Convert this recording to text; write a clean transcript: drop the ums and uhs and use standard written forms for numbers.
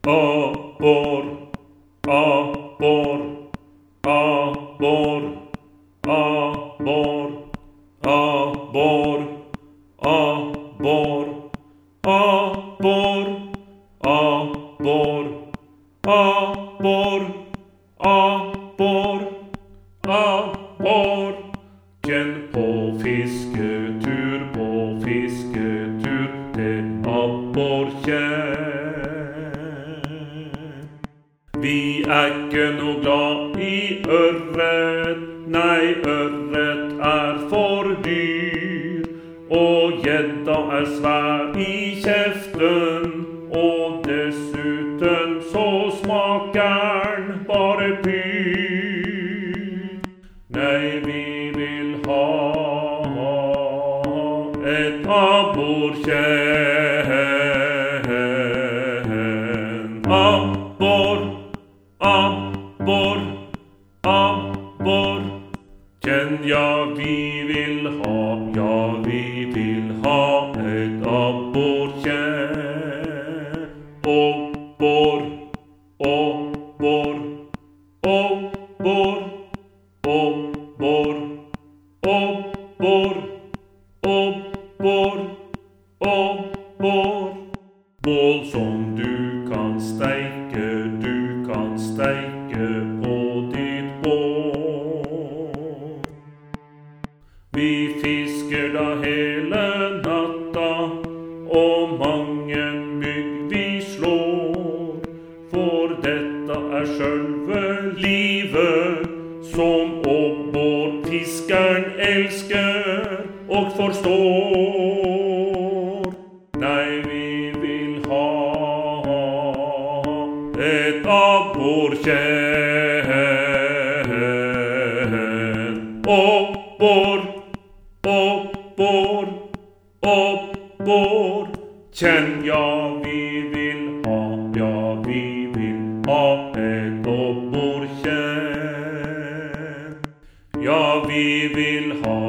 Abbor, abbor, abbor, abbor, abbor, abbor, abbor, abbor, abbor, abbor, abbor. Kjenn på fisketur, det abbor kjenn. Vi ikke noe glad i ørret, nei, ørret for dyr. Og gjedda svær i kjeften, og dessuten så smaker den bare pyr. Nei, vi vil ha et abborkjenn. Abbor, abbor, abbor. Kjenn, ja, vi vil ha et abborkjenn. Abbor, abbor, abbor, abbor, abbor, abbor, abbor. Bål som du kan steike på ditt bål. Vi fisker da hele natta, og mange mygg vi slår. For dette sjølve livet, som abborfiskeren elsker og forstår. Nei, vi vil ha et abborkjenn. Abbor, abbor, abbor. Kjenn, ja, vi vil ha et abborkjenn. Ja, vi vil ha